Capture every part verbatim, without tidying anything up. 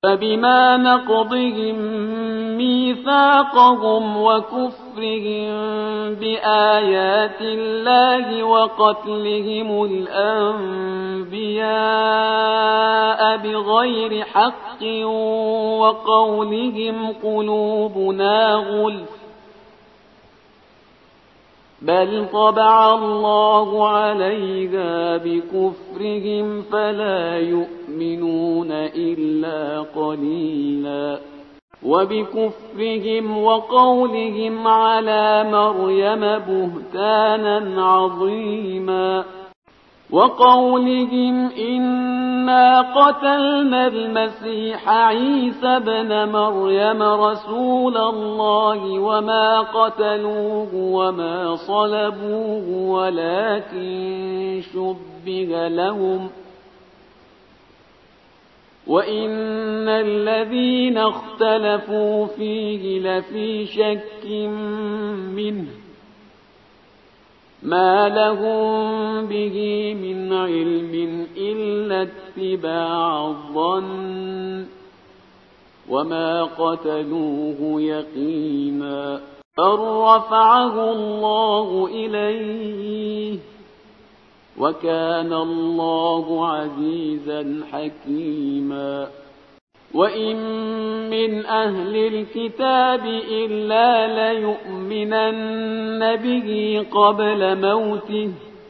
فبما نقضهم ميثاقهم وكفرهم بآيات الله وقتلهم الأنبياء بغير حق وقولهم قلوبنا غلف بل طبع الله عليها بكفرهم فلا يؤمنون إلا قليلا وبكفرهم وقولهم على مريم بهتانا عظيما وقولهم إنا قتلنا المسيح عيسى ابن مريم رسول الله وما قتلوه وما صلبوه ولكن شبه لهم وإن الذين اختلفوا فيه لفي شك منه ما لهم به من علم إلا اتباع الظن وما قتلوه يقينا بل رفعه الله إليه وكان الله عزيزا حكيما وإن من أهل الكتاب إلا ليؤمنن به قبل موته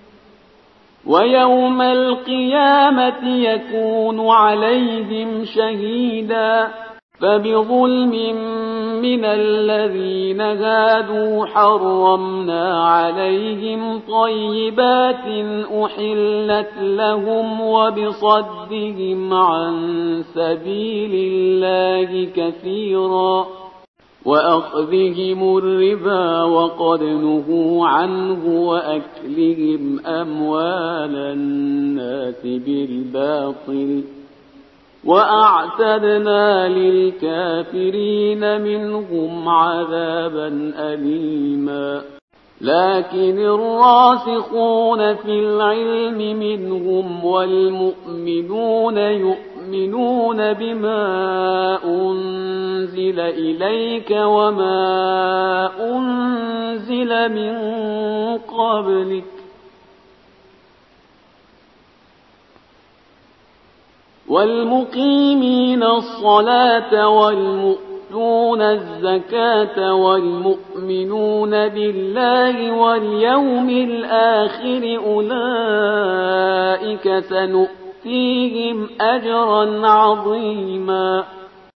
ويوم القيامة يكون عليهم شهيدا فبظلم من الذين هادوا حرمنا عليهم طيبات أحلت لهم وبصدهم عن سبيل الله كثيرا وأخذهم الربا وقد نهوا عنه وأكلهم أموال الناس بالباطل وأعتدنا للكافرين منهم عذابا أليما لكن الراسخون في العلم منهم والمؤمنون يؤمنون بما أنزل إليك وما أنزل من قبلك والمقيمين الصلاة والمؤتون الزكاة والمؤمنون بالله واليوم الآخر أولئك سنؤتيهم أجرا عظيما